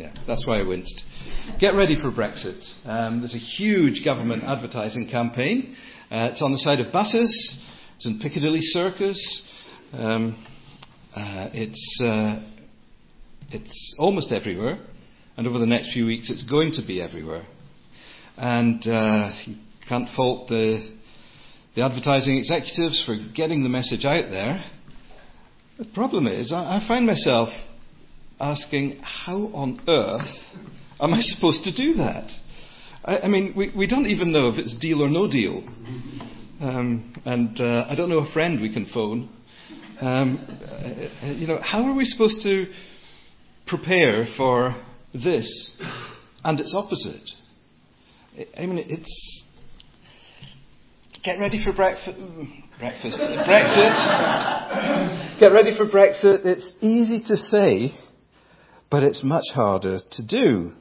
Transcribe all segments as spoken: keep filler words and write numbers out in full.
Yeah, that's why I winced. Get ready for Brexit. Um, there's a huge government advertising campaign. Uh, it's on the side of buses. It's in Piccadilly Circus. Um, uh, it's uh, it's almost everywhere. And over the next few weeks, it's going to be everywhere. And uh, you can't fault the the advertising executives for getting the message out there. The problem is, I, I find myself asking, how on earth am I supposed to do that? I, I mean, we, we don't even know if it's deal or no deal. Um, and uh, I don't know a friend we can phone. Um, uh, you know, how are we supposed to prepare for this and its opposite? I mean, it's... Get ready for breakfast. Breakfast. Brexit. Get ready for Brexit. It's easy to say, but it's much harder to do.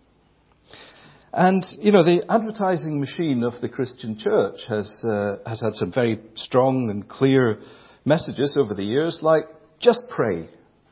And, you know, the advertising machine of the Christian church has uh, has had some very strong and clear messages over the years, like, just pray.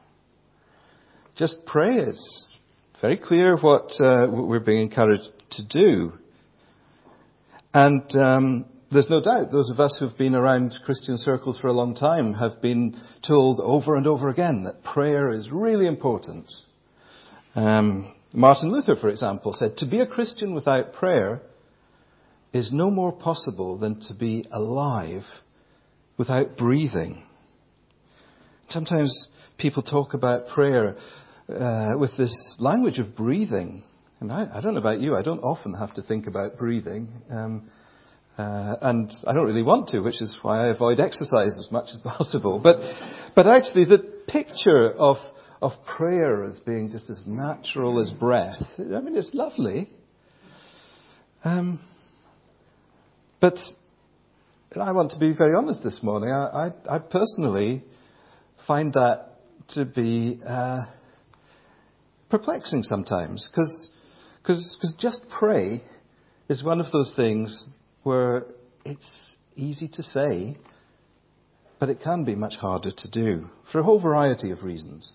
Just pray. It's very clear what uh, we're being encouraged to do. And um, there's no doubt those of us who've been around Christian circles for a long time have been told over and over again that prayer is really important. Um, Martin Luther, for example, said, to be a Christian without prayer is no more possible than to be alive without breathing. Sometimes people talk about prayer uh, with this language of breathing. And I, I don't know about you, I don't often have to think about breathing. Um, uh, and I don't really want to, which is why I avoid exercise as much as possible. But, but actually the picture of of prayer as being just as natural as breath, I mean, it's lovely. Um, but I want to be very honest this morning. I, I, I personally find that to be uh, perplexing sometimes, because because just pray is one of those things where it's easy to say, but it can be much harder to do for a whole variety of reasons.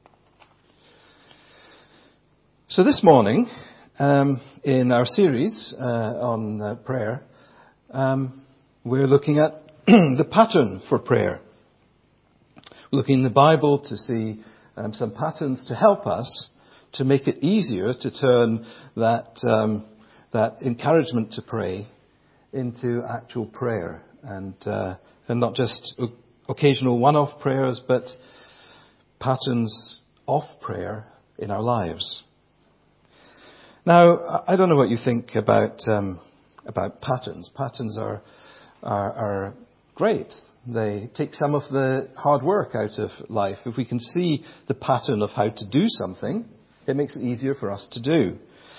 So this morning, um, in our series uh, on uh, prayer, um, we're looking at the pattern for prayer. We're looking in the Bible to see um, some patterns to help us to make it easier to turn that um, that encouragement to pray into actual prayer, and uh, and not just o- occasional one-off prayers, but patterns of prayer in our lives. Now, I don't know what you think about um, about patterns. Patterns are, are are great. They take some of the hard work out of life. If we can see the pattern of how to do something, it makes it easier for us to do.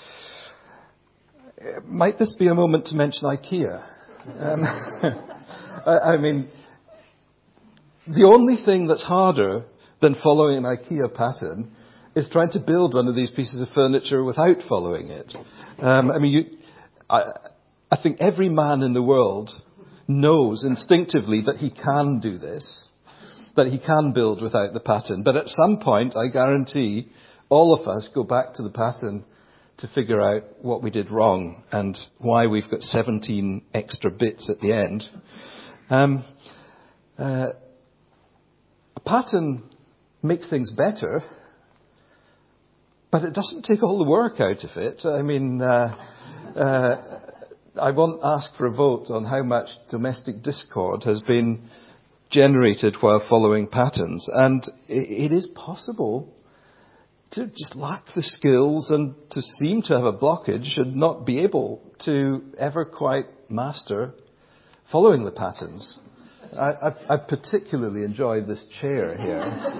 Might this be a moment to mention IKEA? Um, I, I mean, the only thing that's harder than following an IKEA pattern is trying to build one of these pieces of furniture without following it. Um, I mean, you, I, I think every man in the world knows instinctively that he can do this, that he can build without the pattern. But at some point, I guarantee, all of us go back to the pattern to figure out what we did wrong and why we've got seventeen extra bits at the end. Um, uh, a pattern makes things better, but it doesn't take all the work out of it. I mean, uh, uh, I won't ask for a vote on how much domestic discord has been generated while following patterns. And it, it is possible to just lack the skills and to seem to have a blockage and not be able to ever quite master following the patterns. I, I've, I've particularly enjoyed this chair here.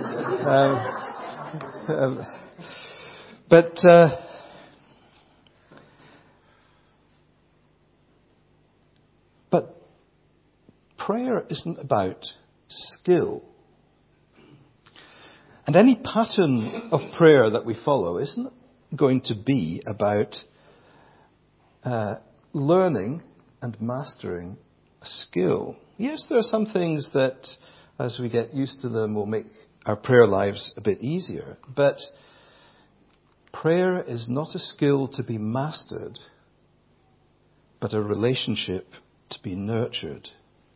um, um, But uh, but prayer isn't about skill. And any pattern of prayer that we follow isn't going to be about uh, learning and mastering a skill. Yes, there are some things that, as we get used to them, will make our prayer lives a bit easier. But prayer is not a skill to be mastered, but a relationship to be nurtured.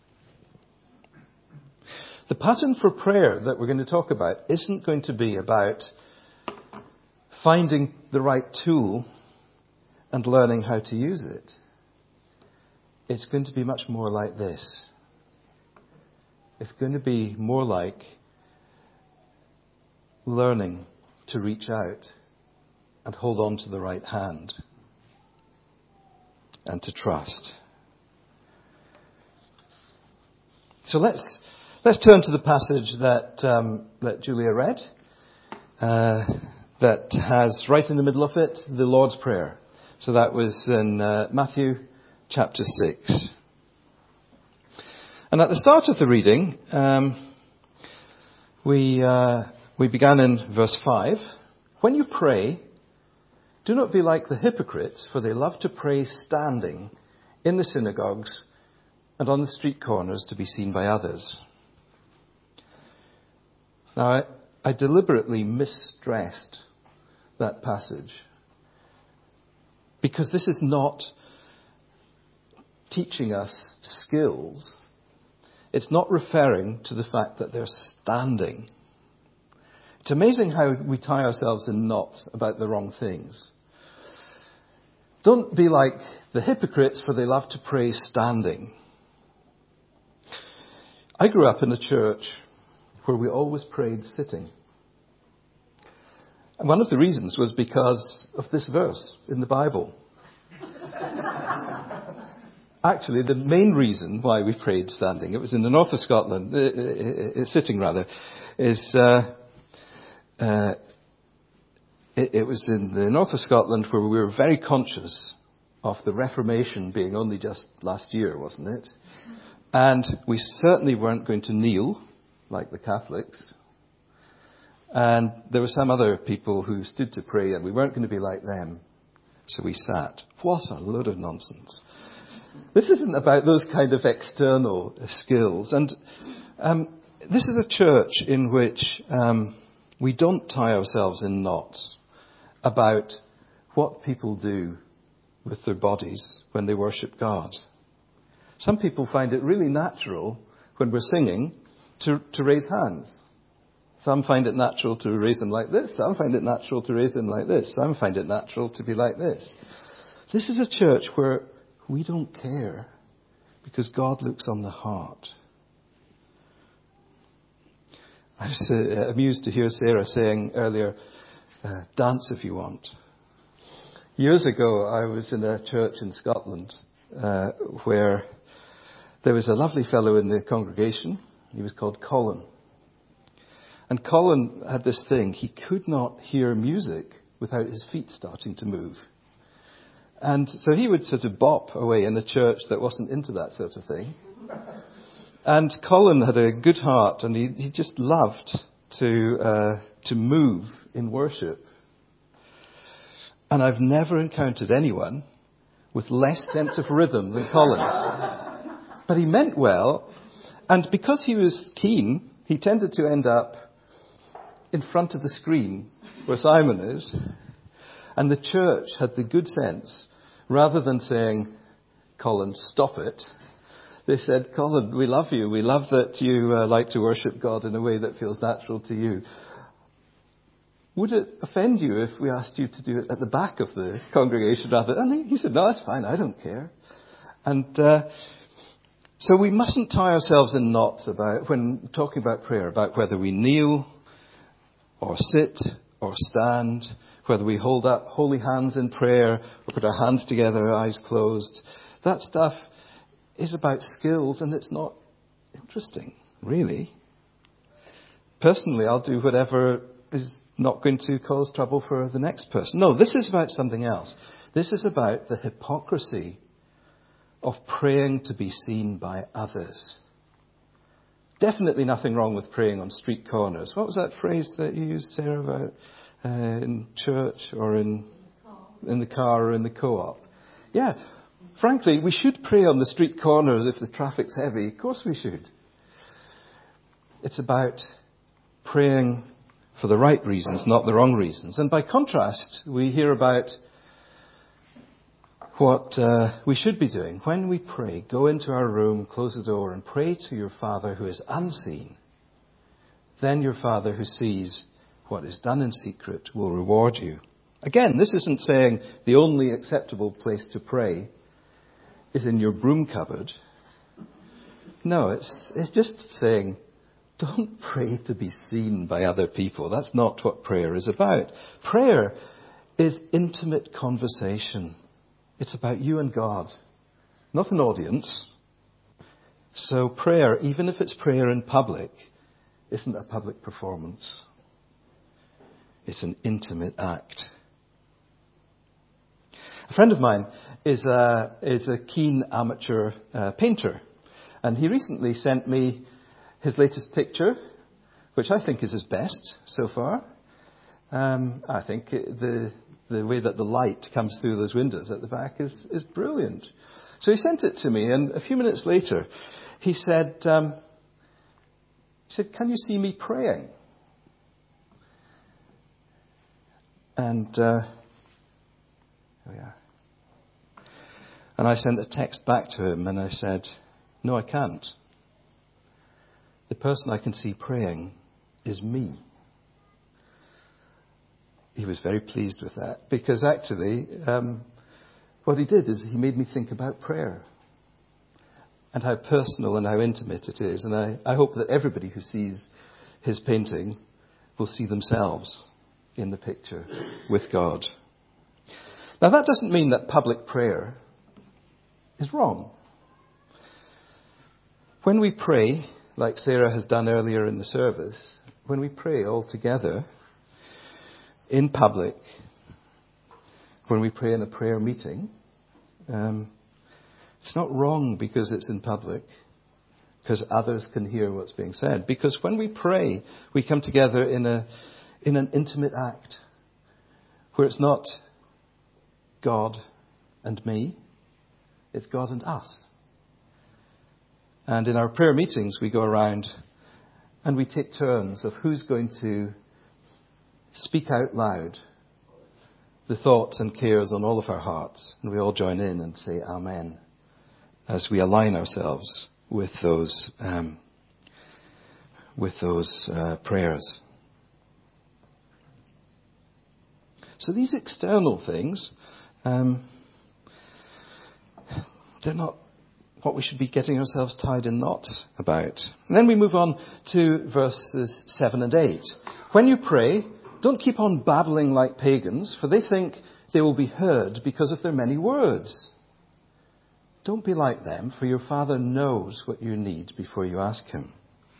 The pattern for prayer that we're going to talk about isn't going to be about finding the right tool and learning how to use it. It's going to be much more like this. It's going to be more like learning to reach out and hold on to the right hand and to trust. So let's let's turn to the passage that um, that Julia read, uh, that has right in the middle of it the Lord's Prayer. So that was in uh, Matthew chapter six. And at the start of the reading, um, we uh, we began in verse five. When you pray, do not be like the hypocrites, for they love to pray standing in the synagogues and on the street corners to be seen by others. Now, I, I deliberately misstressed that passage because this is not teaching us skills. It's not referring to the fact that they're standing. It's amazing how we tie ourselves in knots about the wrong things. Don't be like the hypocrites, for they love to pray standing. I grew up in a church where we always prayed sitting. And one of the reasons was because of this verse in the Bible. Actually, the main reason why we prayed standing, it was in the north of Scotland, uh, uh, uh, sitting rather, is uh, uh, it, it was in the north of Scotland where we were very conscious of the Reformation being only just last year, wasn't it? And we certainly weren't going to kneel like the Catholics. And there were some other people who stood to pray and we weren't going to be like them. So we sat. What a load of nonsense. This isn't about those kind of external skills. And um, this is a church in which um, we don't tie ourselves in knots about what people do with their bodies when they worship God. Some people find it really natural when we're singing to, to raise hands. Some find it natural to raise them like this. Some find it natural to raise them like this. Some find it natural to be like this. This is a church where we don't care because God looks on the heart. I was uh, amused to hear Sarah saying earlier, uh, dance if you want. Years ago, I was in a church in Scotland uh, where there was a lovely fellow in the congregation. He was called Colin. And Colin had this thing. He could not hear music without his feet starting to move. And so he would sort of bop away in a church that wasn't into that sort of thing. And Colin had a good heart, and he, he just loved to uh, to move in worship. And I've never encountered anyone with less sense of rhythm than Colin. But he meant well, and because he was keen, he tended to end up in front of the screen where Simon is. And the church had the good sense, rather than saying, Colin, stop it, they said, Colin, we love you. We love that you uh, like to worship God in a way that feels natural to you. Would it offend you if we asked you to do it at the back of the congregation rather? And he said, no, it's fine. I don't care. And uh, so we mustn't tie ourselves in knots about, when talking about prayer, about whether we kneel or sit or stand, whether we hold up holy hands in prayer or put our hands together, eyes closed. That stuff is about skills, and it's not interesting, really. Personally, I'll do whatever is not going to cause trouble for the next person. No, this is about something else. This is about the hypocrisy of praying to be seen by others. Definitely nothing wrong with praying on street corners. What was that phrase that you used, Sarah, about uh, in church or in in the car or in the co-op? Yeah, frankly, we should pray on the street corners if the traffic's heavy. Of course we should. It's about praying for the right reasons, not the wrong reasons. And by contrast, we hear about what uh, we should be doing. When we pray, go into our room, close the door, and pray to your Father who is unseen. Then your Father who sees what is done in secret will reward you. Again, this isn't saying the only acceptable place to pray is in your broom cupboard. No, it's, it's just saying, don't pray to be seen by other people. That's not what prayer is about. Prayer is intimate conversation. It's about you and God, not an audience. So prayer, even if it's prayer in public, isn't a public performance. It's an intimate act. A friend of mine is a, is a keen amateur uh, painter. And he recently sent me his latest picture, which I think is his best so far. Um, I think it, the the way that the light comes through those windows at the back is, is brilliant. So he sent it to me, and a few minutes later, he said, um, he said, "Can you see me praying?" And uh, oh yeah. And I sent a text back to him, and I said, "No, I can't. The person I can see praying is me." He was very pleased with that, because actually um, what he did is he made me think about prayer and how personal and how intimate it is. And I, I hope that everybody who sees his painting will see themselves in the picture with God. Now, that doesn't mean that public prayer is wrong. When we pray, like Sarah has done earlier in the service, when we pray all together in public, when we pray in a prayer meeting, um, it's not wrong because it's in public, because others can hear what's being said. Because when we pray, we come together in a in an intimate act where it's not God and me, it's God and us. And in our prayer meetings, we go around and we take turns of who's going to speak out loud the thoughts and cares on all of our hearts. And we all join in and say Amen as we align ourselves with those um, with those uh, prayers. So these external things, um, they're not what we should be getting ourselves tied in knots about. And then we move on to verses seven and eight. When you pray, don't keep on babbling like pagans, for they think they will be heard because of their many words. Don't be like them, for your Father knows what you need before you ask him.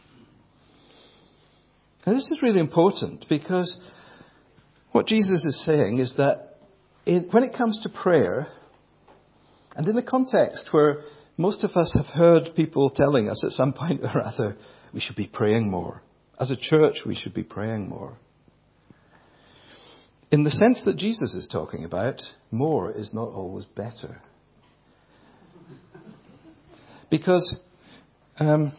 Now, this is really important, because what Jesus is saying is that in, when it comes to prayer, and in a context where most of us have heard people telling us at some point or other, we should be praying more. As a church, we should be praying more. In the sense that Jesus is talking about, more is not always better. Because um,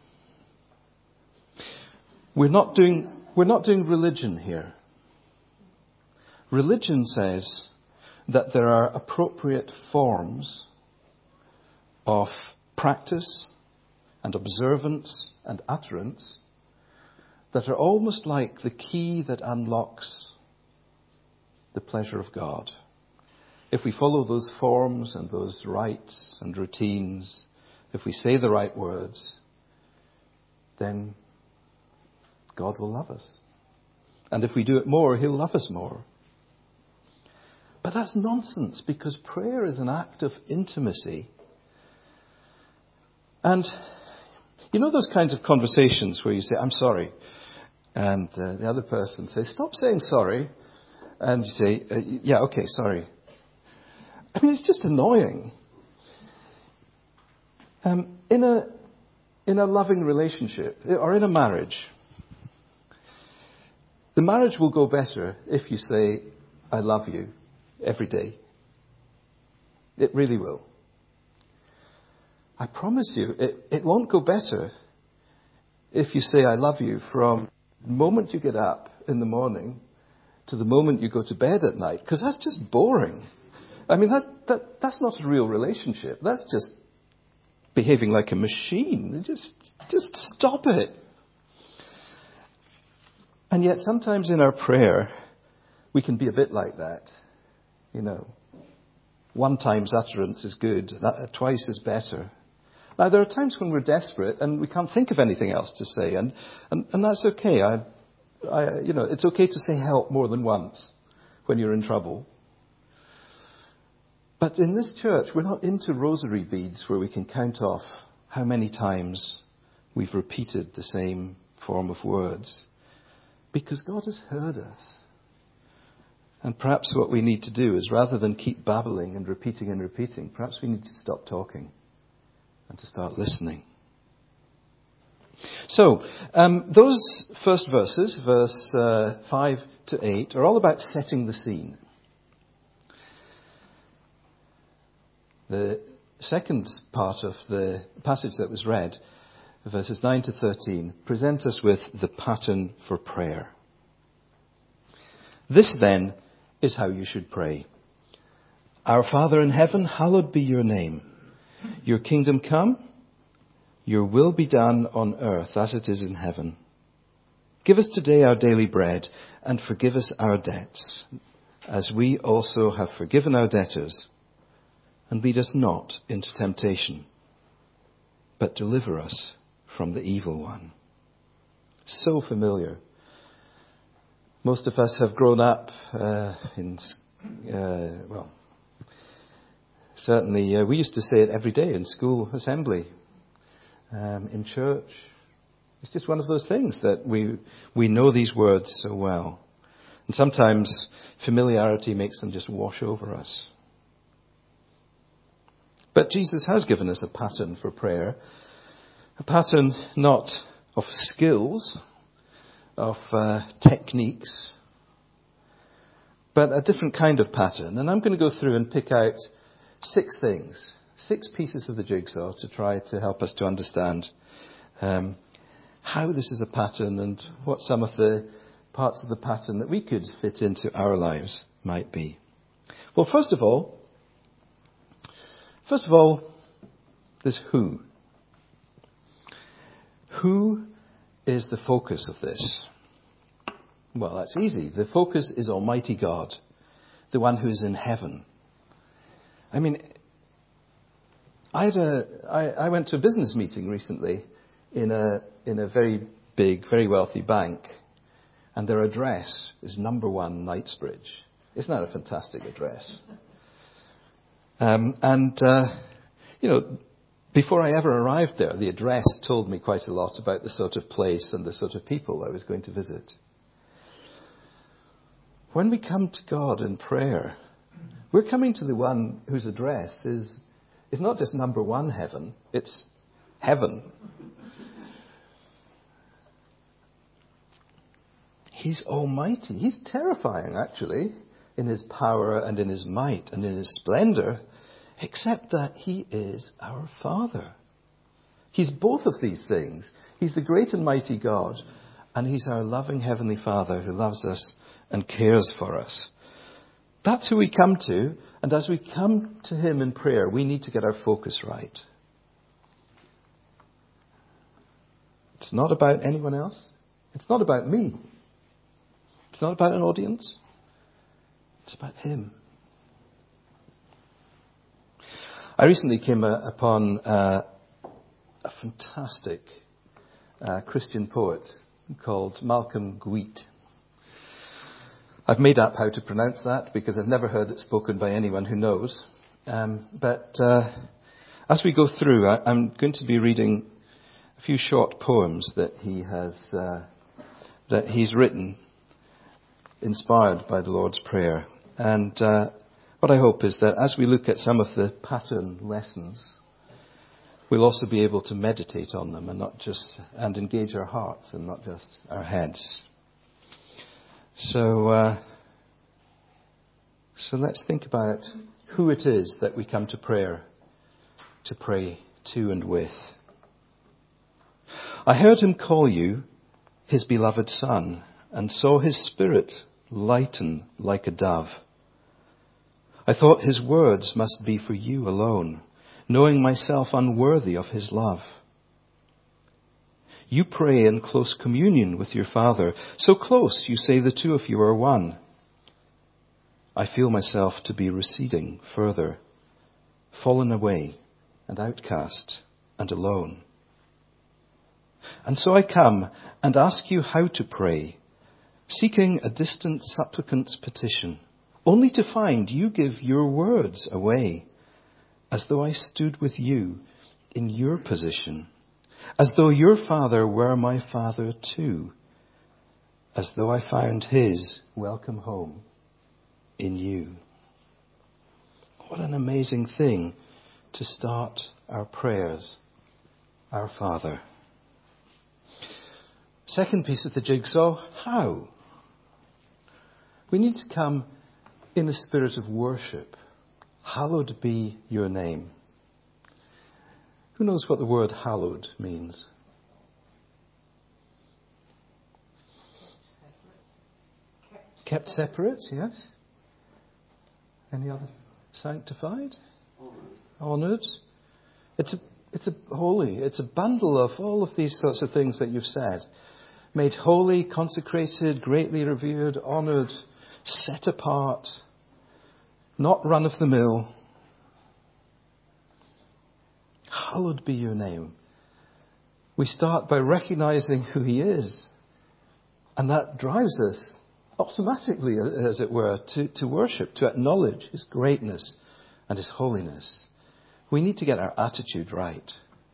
we're not doing we're not doing religion here. Religion says that there are appropriate forms of practice and observance and utterance that are almost like the key that unlocks the pleasure of God. If we follow those forms and those rites and routines, if we say the right words, then God will love us. And if we do it more, he'll love us more. But that's nonsense, because prayer is an act of intimacy. And you know those kinds of conversations where you say, "I'm sorry," and uh, the other person says, "Stop saying sorry," and you say, uh, "Yeah, okay, sorry." I mean, it's just annoying. Um, in a in a loving relationship or in a marriage, the marriage will go better if you say, "I love you," every day. It really will. I promise you, it, it won't go better if you say, "I love you," from the moment you get up in the morning to the moment you go to bed at night, because that's just boring. I mean, that, that that's not a real relationship. That's just behaving like a machine. Just, just stop it. And yet sometimes in our prayer, we can be a bit like that. You know, one time's utterance is good, that, twice is better. Now, there are times when we're desperate and we can't think of anything else to say, and, and, and that's okay. I, I, you know, it's okay to say help more than once when you're in trouble. But in this church, we're not into rosary beads where we can count off how many times we've repeated the same form of words. Because God has heard us. And perhaps what we need to do is, rather than keep babbling and repeating and repeating, perhaps we need to stop talking and to start listening. So, um, those first verses, verse uh, five to eight, are all about setting the scene. The second part of the passage that was read, verses nine to thirteen, present us with the pattern for prayer. This then is how you should pray. Our Father in heaven, hallowed be your name. Your kingdom come, your will be done on earth as it is in heaven. Give us today our daily bread, and forgive us our debts, as we also have forgiven our debtors. And lead us not into temptation, but deliver us from the evil one. So familiar. Most of us have grown up uh, in, uh, well, certainly uh, we used to say it every day in school assembly, um, in church. It's just one of those things that we we know these words so well. And sometimes familiarity makes them just wash over us. But Jesus has given us a pattern for prayer. A pattern not of skills, of uh, techniques, but a different kind of pattern. And I'm going to go through and pick out six things, six pieces of the jigsaw to try to help us to understand um, how this is a pattern and what some of the parts of the pattern that we could fit into our lives might be. Well, first of all, First of all, there's who. Who is the focus of this? Well, that's easy. The focus is Almighty God, the one who's in heaven. I mean, I, had a, I, I went to a business meeting recently in a, in a very big, very wealthy bank, and their address is number one Knightsbridge. Isn't that a fantastic address? Um, and, uh, you know, before I ever arrived there, the address told me quite a lot about the sort of place and the sort of people I was going to visit. When we come to God in prayer, we're coming to the one whose address is, is not just number one heaven, it's heaven. He's almighty. He's terrifying, actually, in his power and in his might and in his splendor, except that he is our Father. He's both of these things. He's the great and mighty God, and he's our loving Heavenly Father who loves us and cares for us. That's who we come to, and as we come to him in prayer, we need to get our focus right. It's not about anyone else. It's not about me. It's not about an audience. It's about him. I recently came uh, upon uh, a fantastic uh, Christian poet called Malcolm Guite. I've made up how to pronounce that because I've never heard it spoken by anyone who knows. Um, but uh, as we go through, I, I'm going to be reading a few short poems that he has uh, that he's written, inspired by the Lord's Prayer. And uh, what I hope is that as we look at some of the pattern lessons, we'll also be able to meditate on them and not just and engage our hearts and not just our heads. So, uh, so let's think about who it is that we come to prayer to pray to and with. I heard him call you his beloved Son. and saw his spirit lighten like a dove. I thought his words must be for you alone, knowing myself unworthy of his love. You pray in close communion with your Father, so close you say the two of you are one. I feel myself to be receding further, fallen away and outcast and alone. And so I come and ask you how to pray, seeking a distant supplicant's petition, only to find you give your words away, as though I stood with you in your position, as though your Father were my Father too, as though I found his welcome home in you. What an amazing thing to start our prayers, our Father. Second piece of the jigsaw, how? We need to come in a spirit of worship. Hallowed be your name. Who knows what the word hallowed means? Kept separate, yes. Any other? Sanctified? Honoured. It's a, it's a holy, it's a bundle of all of these sorts of things that you've said. Made holy, consecrated, greatly revered, honoured, set apart, not run of the mill. Hallowed be your name. We start by recognizing who he is. And that drives us automatically, as it were, to, to worship, to acknowledge his greatness and his holiness. We need to get our attitude right.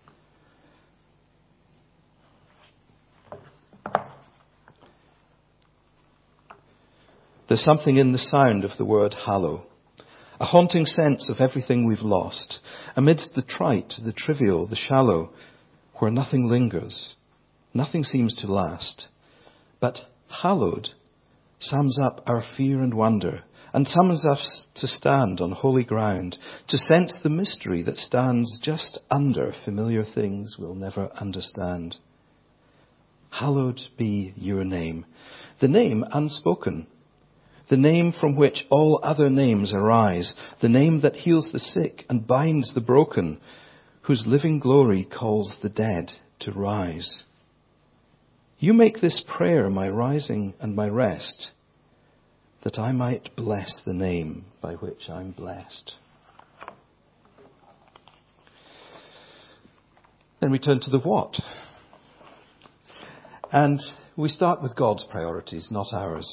There's something in the sound of the word hallow, a haunting sense of everything we've lost, amidst the trite, the trivial, the shallow, where nothing lingers, nothing seems to last. But hallowed sums up our fear and wonder, and summons us to stand on holy ground, to sense the mystery that stands just under familiar things we'll never understand. Hallowed be your name, the name unspoken, the name from which all other names arise, the name that heals the sick and binds the broken, whose living glory calls the dead to rise. You make this prayer my rising and my rest, that I might bless the name by which I'm blessed. Then we turn to the what. And we start with God's priorities, not ours.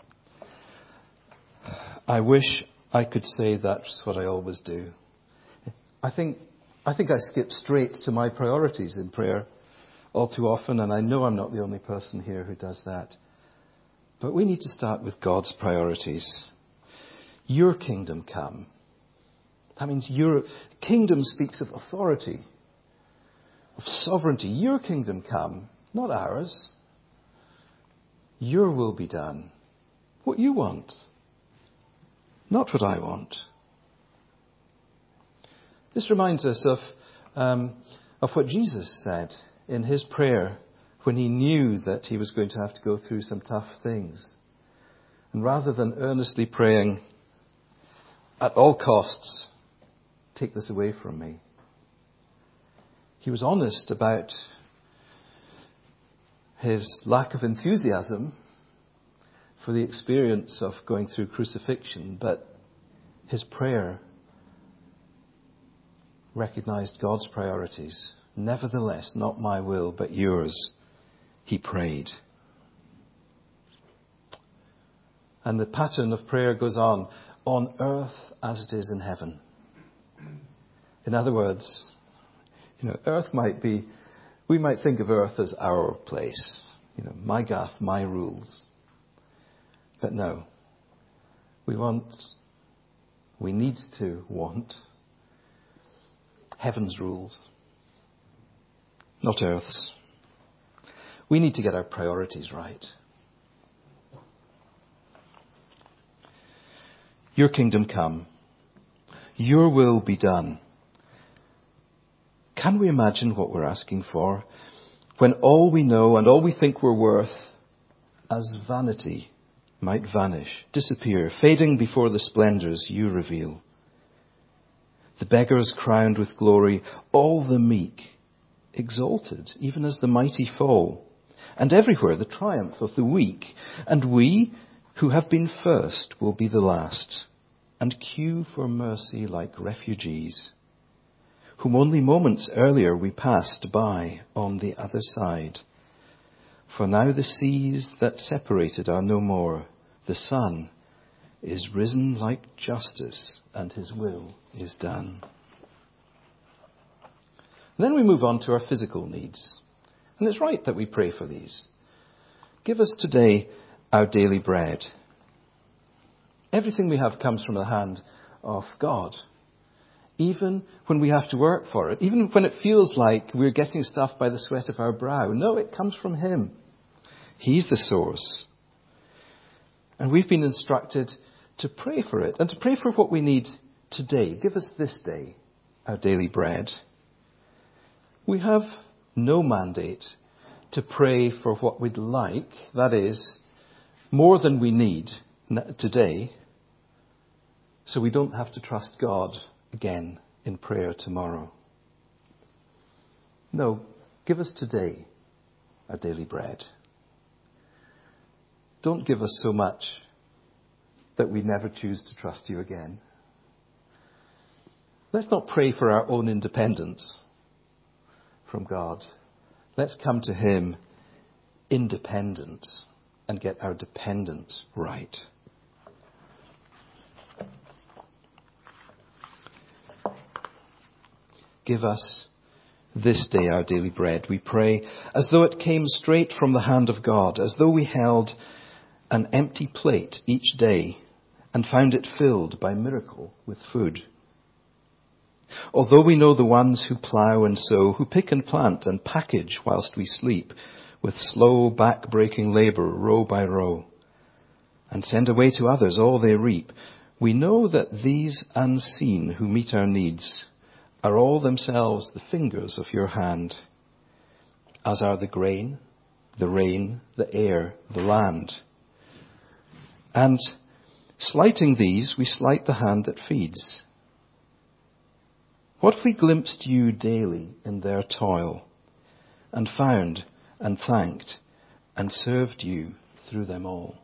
I wish I could say that's what I always do. I think I think I skip straight to my priorities in prayer all too often, and I know I'm not the only person here who does that. But we need to start with God's priorities. Your kingdom come. That means your kingdom speaks of authority, of sovereignty. Your kingdom come, not ours. Your will be done. What you want. Not what I want. This reminds us of um, of what Jesus said in his prayer when he knew that he was going to have to go through some tough things. And rather than earnestly praying, at all costs, take this away from me, he was honest about his lack of enthusiasm for the experience of going through crucifixion, but his prayer recognized God's priorities. Nevertheless, not my will, but yours, he prayed. And the pattern of prayer goes on, on earth as it is in heaven. In other words, you know, earth might be, we might think of earth as our place. You know, my gaff, my rules. But no, we want, we need to want heaven's rules, not earth's. We need to get our priorities right. Your kingdom come. Your will be done. Can we imagine what we're asking for when all we know and all we think we're worth as vanity might vanish, disappear, fading before the splendours you reveal. The beggars crowned with glory, all the meek exalted, even as the mighty fall, and everywhere the triumph of the weak. And we, who have been first, will be the last, and queue for mercy like refugees, whom only moments earlier we passed by on the other side. For now the seas that separated are no more. The sun is risen like justice, and his will is done. And then we move on to our physical needs. And it's right that we pray for these. Give us today our daily bread. Everything we have comes from the hand of God. Even when we have to work for it, even when it feels like we're getting stuff by the sweat of our brow. No, it comes from him. He's the source. And we've been instructed to pray for it and to pray for what we need today. Give us this day our daily bread. We have no mandate to pray for what we'd like, that is, more than we need today, so we don't have to trust God again in prayer tomorrow. No, give us today our daily bread. Don't give us so much that we never choose to trust you again. Let's not pray for our own independence from God. Let's come to him independent and get our dependence right. Give us this day our daily bread, we pray, as though it came straight from the hand of God, as though we held an empty plate each day and found it filled by miracle with food. Although we know the ones who plough and sow, who pick and plant and package whilst we sleep, with slow back-breaking labour row by row, and send away to others all they reap, we know that these unseen who meet our needs are all themselves the fingers of your hand, as are the grain, the rain, the air, the land. And slighting these, we slight the hand that feeds. What if we glimpsed you daily in their toil, and found and thanked and served you through them all?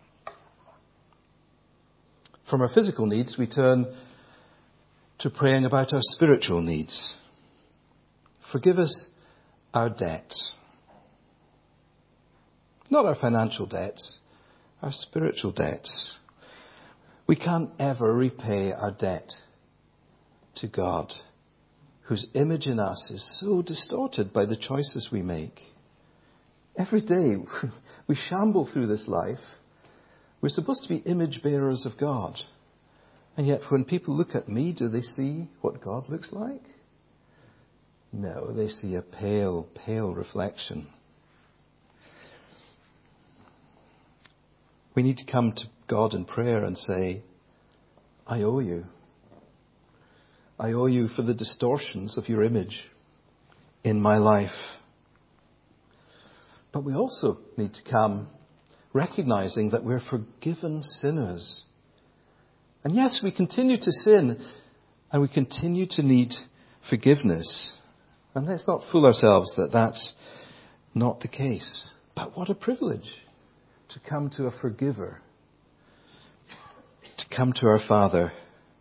From our physical needs, we turn to praying about our spiritual needs. Forgive us our debts. Not our financial debts, our spiritual debts. We can't ever repay our debt to God, whose image in us is so distorted by the choices we make. Every day we shamble through this life. We're supposed to be image bearers of God. And yet when people look at me, do they see what God looks like? No, they see a pale, pale reflection. We need to come to God in prayer and say, I owe you. I owe you for the distortions of your image in my life. But we also need to come recognizing that we're forgiven sinners. And yes, we continue to sin and we continue to need forgiveness. And let's not fool ourselves that that's not the case. But what a privilege to come to a forgiver, to come to our Father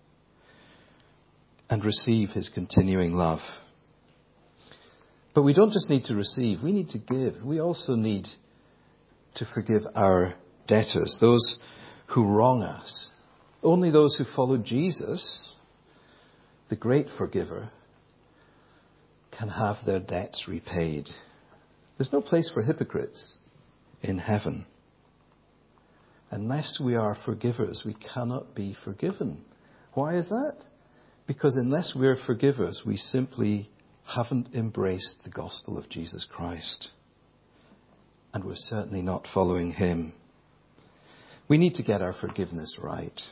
and receive his continuing love. But we don't just need to receive, we need to give. We also need to forgive our debtors, those who wrong us. Only those who follow Jesus, the great forgiver, can have their debts repaid. There's no place for hypocrites in heaven. Unless we are forgivers, we cannot be forgiven. Why is that? Because unless we're forgivers, we simply haven't embraced the gospel of Jesus Christ. And we're certainly not following him. We need to get our forgiveness right.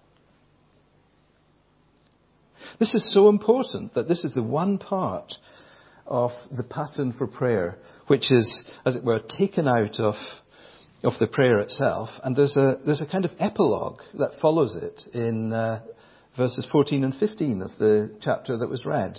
This is so important that this is the one part of the pattern for prayer which is, as it were, taken out of of the prayer itself, and there's a there's a kind of epilogue that follows it in uh, verses fourteen and fifteen of the chapter that was read.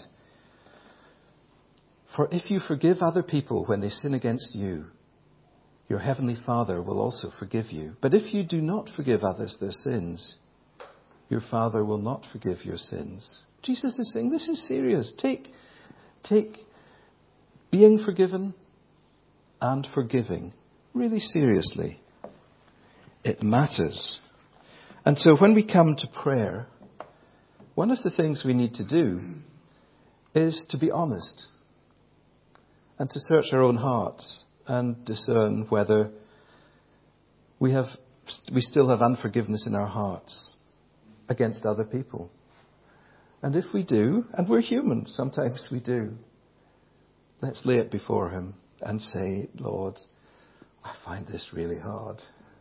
For if you forgive other people when they sin against you, your heavenly Father will also forgive you. But if you do not forgive others their sins, your Father will not forgive your sins. Jesus is saying this is serious. Take, take being forgiven and forgiving really seriously. It matters. And so when we come to prayer, one of the things we need to do is to be honest and to search our own hearts and discern whether we have we still have unforgiveness in our hearts against other people. And if we do, and we're human, sometimes we do, let's lay it before him and say, Lord, I find this really hard.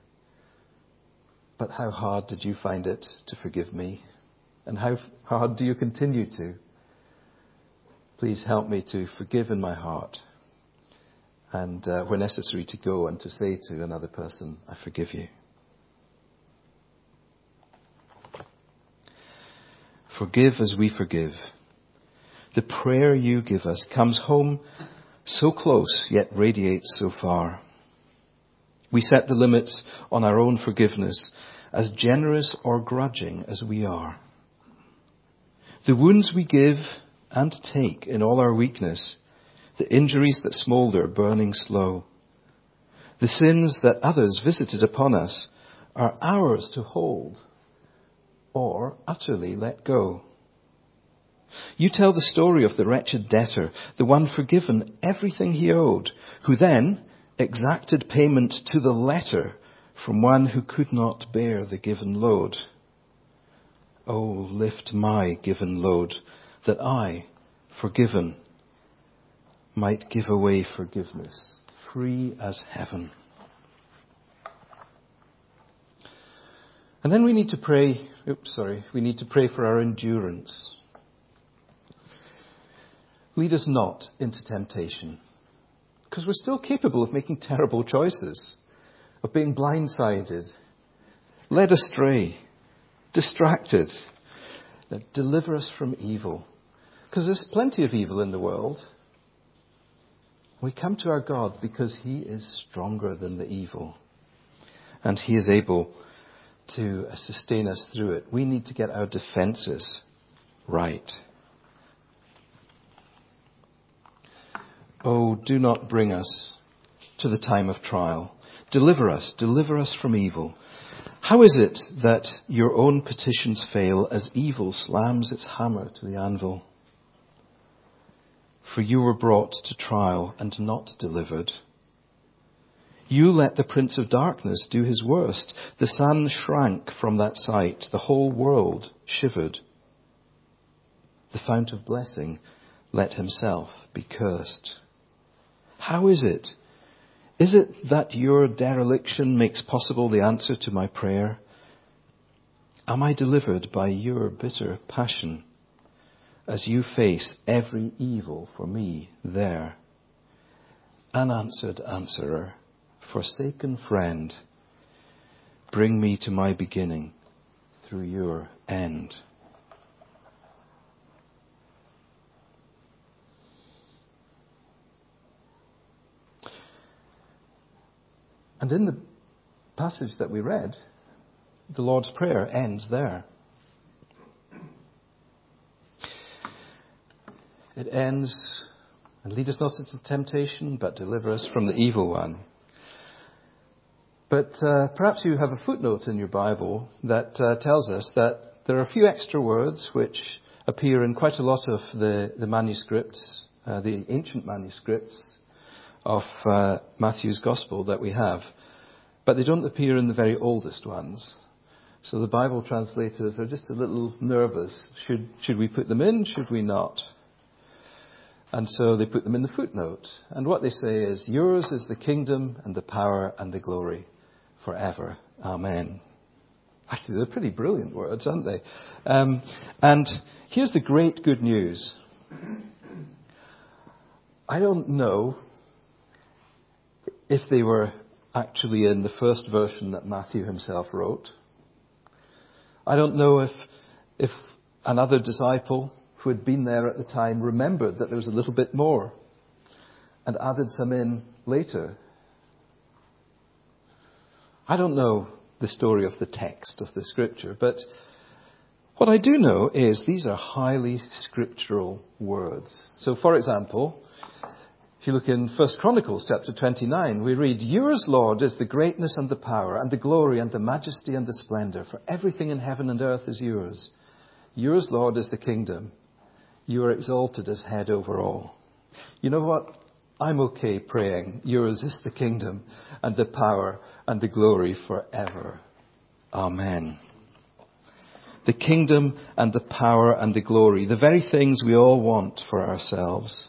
But how hard did you find it to forgive me? And how hard do you continue to? Please help me to forgive in my heart. And uh, where necessary, to go and to say to another person, I forgive you. Forgive as we forgive. The prayer you give us comes home so close, yet radiates so far. We set the limits on our own forgiveness, as generous or grudging as we are. The wounds we give and take in all our weakness, the injuries that smoulder burning slow, the sins that others visited upon us are ours to hold or utterly let go. You tell the story of the wretched debtor, the one forgiven everything he owed, who then exacted payment to the letter from one who could not bear the given load. Oh, lift my given load, that I, forgiven, might give away forgiveness, free as heaven. And then we need to pray, oops, sorry, we need to pray for our endurance. Lead us not into temptation, because we're still capable of making terrible choices, of being blindsided, led astray, distracted. Deliver us from evil, because there's plenty of evil in the world. We come to our God because he is stronger than the evil, and he is able to sustain us through it. We need to get our defenses right. Oh, do not bring us to the time of trial. Deliver us, deliver us from evil. How is it that your own petitions fail as evil slams its hammer to the anvil? For you were brought to trial and not delivered. You let the prince of darkness do his worst. The sun shrank from that sight. The whole world shivered. The fount of blessing let himself be cursed. How is it? Is it that your dereliction makes possible the answer to my prayer? Am I delivered by your bitter passion as you face every evil for me there? Unanswered answerer, forsaken friend, bring me to my beginning through your end. And in the passage that we read, the Lord's Prayer ends there. It ends, and lead us not into temptation, but deliver us from the evil one. But uh, perhaps you have a footnote in your Bible that uh, tells us that there are a few extra words which appear in quite a lot of the, the manuscripts, uh, the ancient manuscripts of uh, Matthew's Gospel that we have. But they don't appear in the very oldest ones. So the Bible translators are just a little nervous. Should, should we put them in? Should we not? And so they put them in the footnote. And what they say is, yours is the kingdom and the power and the glory forever. Amen. Actually, they're pretty brilliant words, aren't they? Um, and here's the great good news. I don't know if they were actually in the first version that Matthew himself wrote. I don't know if, if another disciple who had been there at the time remembered that there was a little bit more and added some in later. I don't know the story of the text of the scripture, but what I do know is these are highly scriptural words. So, for example, if you look in First Chronicles chapter twenty-nine, we read, "Yours, Lord, is the greatness and the power and the glory and the majesty and the splendor, for everything in heaven and earth is yours. Yours, Lord, is the kingdom. You are exalted as head over all." You know what? I'm okay praying, "Yours is the kingdom and the power and the glory forever. Amen." The kingdom and the power and the glory, the very things we all want for ourselves.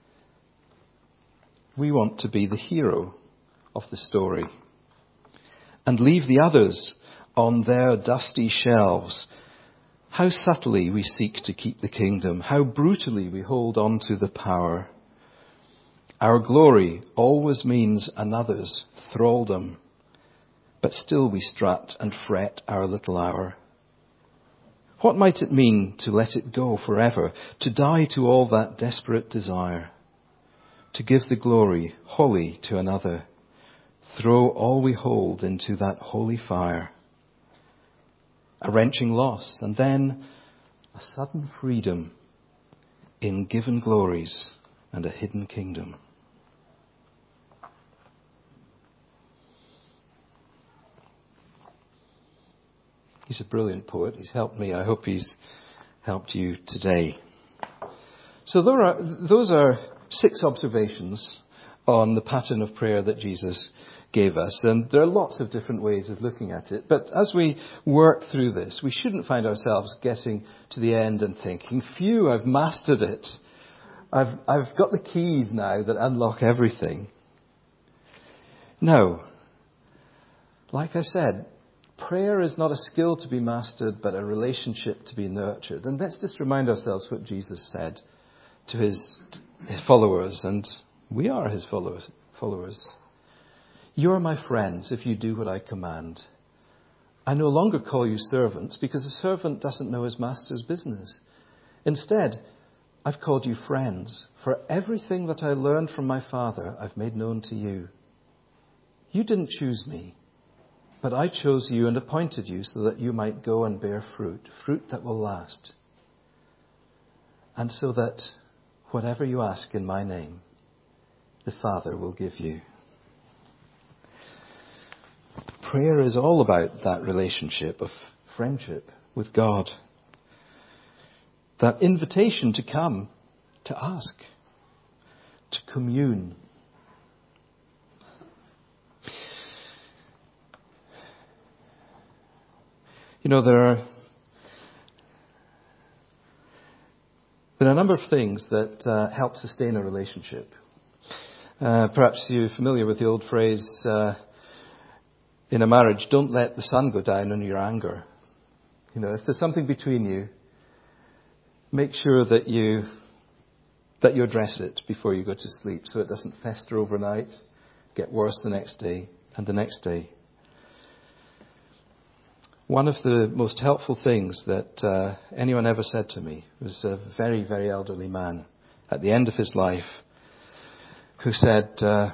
We want to be the hero of the story and leave the others on their dusty shelves. How subtly we seek to keep the kingdom, how brutally we hold on to the power. Our glory always means another's thraldom, but still we strut and fret our little hour. What might it mean to let it go forever, to die to all that desperate desire, to give the glory wholly to another, throw all we hold into that holy fire? A wrenching loss, and then a sudden freedom in given glories and a hidden kingdom. He's a brilliant poet. He's helped me. I hope he's helped you today. So there are, those are six observations on the pattern of prayer that Jesus gave us. And there are lots of different ways of looking at it. But as we work through this, we shouldn't find ourselves getting to the end and thinking, "Phew, I've mastered it. I've, I've got the keys now that unlock everything." No. Like I said, prayer is not a skill to be mastered, but a relationship to be nurtured. And let's just remind ourselves what Jesus said to his, his followers, and we are his followers. followers. "You are my friends if you do what I command. I no longer call you servants, because a servant doesn't know his master's business. Instead, I've called you friends, for everything that I learned from my Father I've made known to you. You didn't choose me, but I chose you and appointed you so that you might go and bear fruit, fruit that will last. And so that whatever you ask in my name, the Father will give you." Prayer is all about that relationship of friendship with God. That invitation to come, to ask, to commune. You know, there are, there are a number of things that uh, help sustain a relationship. Uh, perhaps you're familiar with the old phrase, uh, in a marriage, "Don't let the sun go down on your anger." You know, if there's something between you, make sure that you that you address it before you go to sleep, so it doesn't fester overnight, get worse the next day and the next day. One of the most helpful things that uh, anyone ever said to me was a very, very elderly man at the end of his life who said, uh,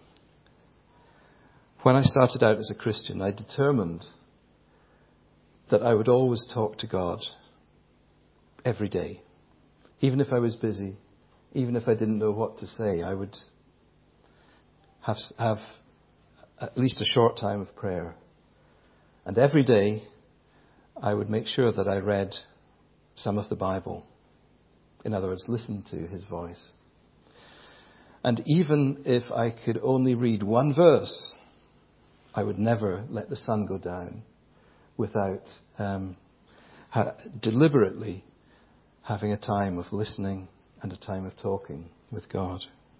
"When I started out as a Christian, I determined that I would always talk to God every day. Even if I was busy, even if I didn't know what to say, I would have, have at least a short time of prayer. And every day, I would make sure that I read some of the Bible. In other words, listen to his voice. And even if I could only read one verse, I would never let the sun go down without um, ha- deliberately having a time of listening and a time of talking with God."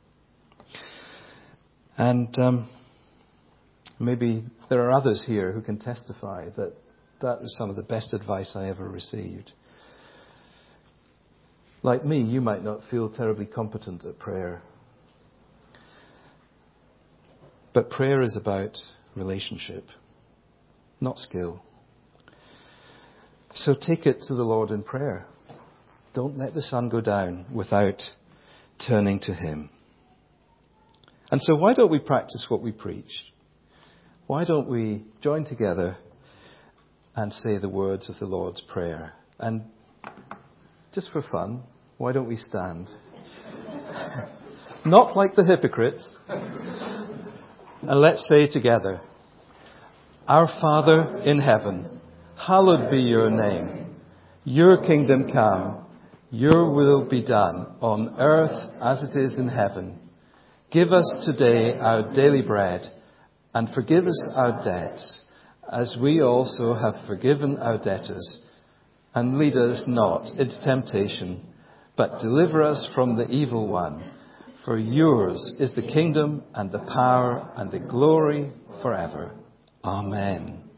And um, maybe there are others here who can testify that that was some of the best advice I ever received. Like me, you might not feel terribly competent at prayer. But prayer is about relationship, not skill. So take it to the Lord in prayer. Don't let the sun go down without turning to him. And so why don't we practice what we preach? Why don't we join together and say the words of the Lord's Prayer? And just for fun, why don't we stand? Not like the hypocrites. And let's say together, Our Father in heaven, hallowed be your name. Your kingdom come, your will be done on earth as it is in heaven. Give us today our daily bread, and forgive us our debts, as we also have forgiven our debtors. And lead us not into temptation, but deliver us from the evil one. For yours is the kingdom and the power and the glory forever. Amen.